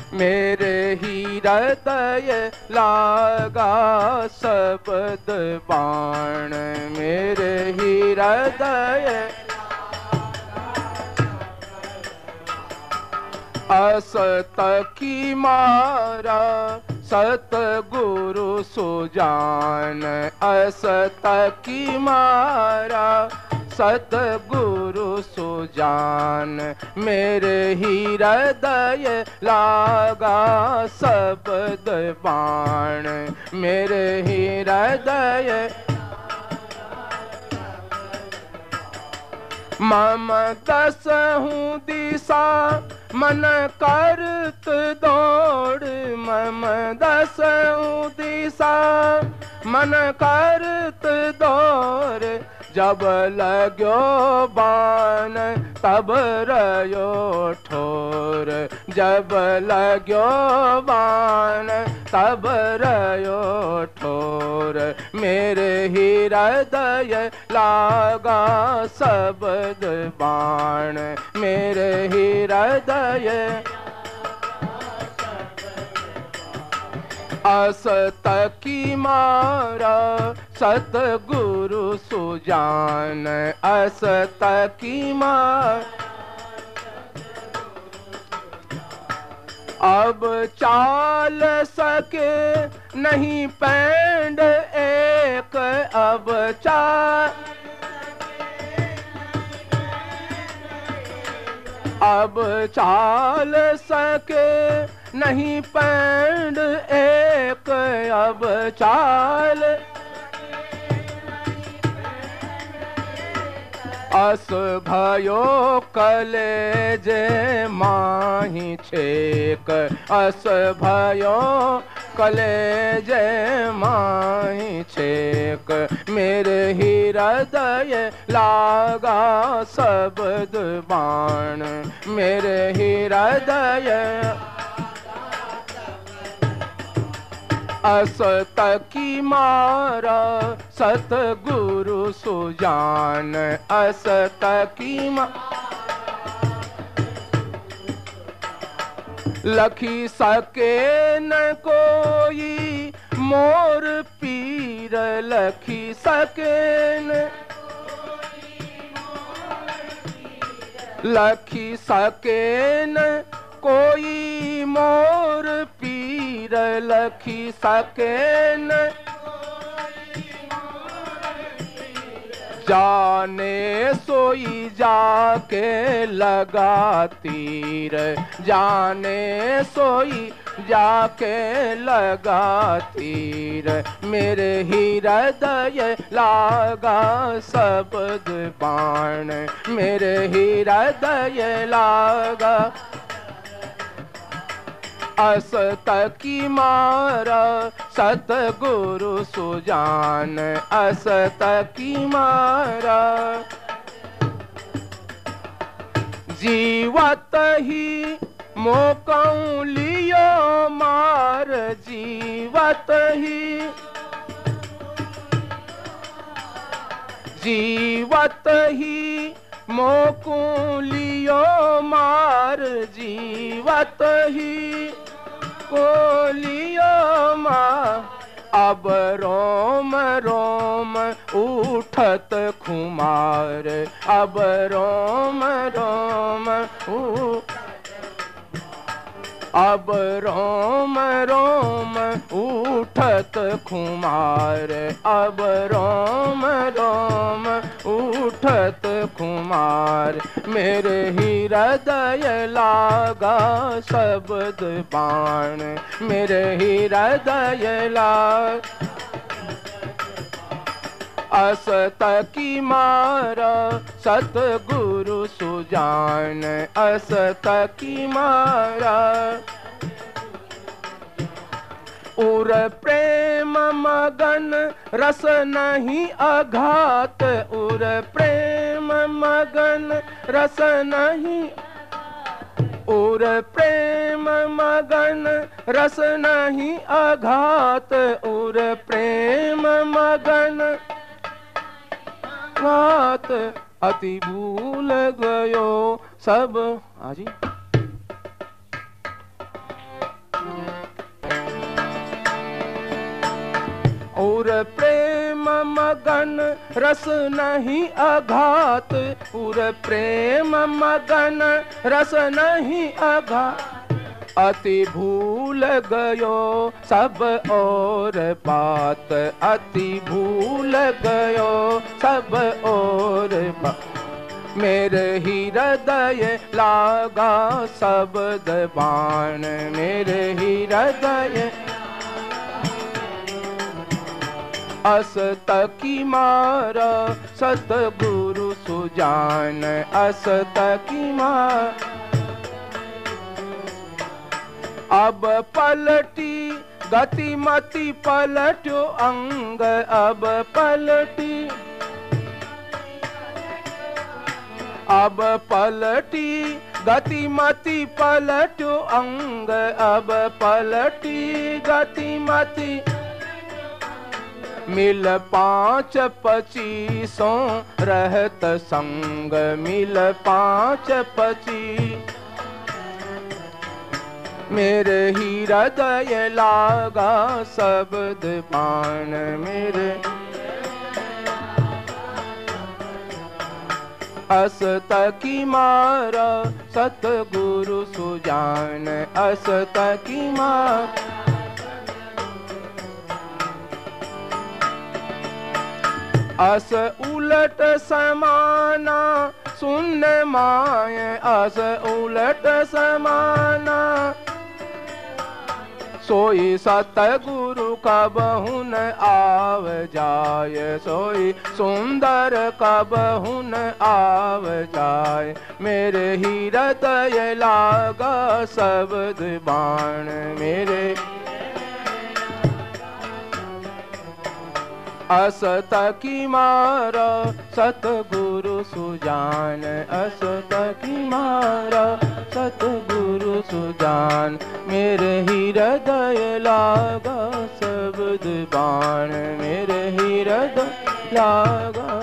मेरे ही हृदय लागा शब्द बाण, मेरे ही हृदय असत की मारा सतगुरु सुजान, असत की मारा सतगुरु सुजान। मेरे ही हृदय लागा शब्द बाण, मेरे ही हृदय मम दसहूँ दिशा मन करत दौड़, मम दसहूँ दिशा मन करत दौड़। जब लाग्यो बाण तब रयो ठोर, जब लाग्यो बाण तब रयो ठोर। मेरे ही हृदय लागा शब्द बाण, मेरे ही हृदय असत की मारा सतगुरु सुजान, असत की मार। अब चाल सके नहीं पैंड एक, अब चाल सके नहीं पैंड एक, अब चाल अस भयो कलेजे माही छेक, अस भयो कलेजे माही छेक। मेरे ही हृदय लागा शब्द बाण, मेरे ही हृदय असत की मारा सतगुरु सुजान, असत की लखी सके न कोई मोर पीर, लखी सके न लखी सके न कोई मोर पीर, लखी सके न जाने सोई जाके लगा तीर, जाने सोई जाके लगा तीर। मेरे ही हृदय लागा शब्द बाण, मेरे ही हृदय लागा असत की मारा सतगुरु सुजान, असत की मारा। जीवत ही मोकऊ लियो मार, जीवत ही जीवत ही मोकू लियो मार, जीवत ही को लियो मार। अब रोम रोम उठत खुमार, अब रोम रोम अब रोम रोम उठत खुमार, अब रोम रोम उठत खुमार। मेरे ही हृदय लागा शब्द बाण, मेरे ही हृदय लाग असत की मारा सतगुरु सुजान, असत की मारा। उर प्रेम मगन रस नहीं अघात, उर प्रेम मगन रस नहीं, उर प्रेम मगन रस नहीं अघात, उर प्रेम मगन घात। अति भूल गयो सब। हाँ जी। उर प्रेम मगन रस नहीं अघात, उर प्रेम मगन रस नहीं अघात। अति भूल गयो सब और बात, अति भूल गयो सब और बात। मेरे ही हृदय लागा शब्द बाण, मेरे ही हृदय असत की मारा सतगुरु सुजान, असत की मार। अब पलटी गति मति पलटो अंग, अब पलटी अब पलटी गति मति पलटो अंग, अब पलटी गति मति। मिल 5-25 रहत संग, मिल 5-25। मेरे ही हृदय लागा शब्द बाण, मेरे असत की मारा सतगुरु सुजान, असत की मार। अस उलट समाना शून्य माय, अस उलट समाना। सोई सतगुरु कबहु न आव जाय, सोई सुंदर कबहु न आव जाय। मेरे ही हृदय लागा शब्द बाण, मेरे असत की मारा सतगुरु सुजान, असत की मारा सतगुरु सुजान। मेरे ही हृदय लागा शब्द बाण, मेरे ही हृदय लागा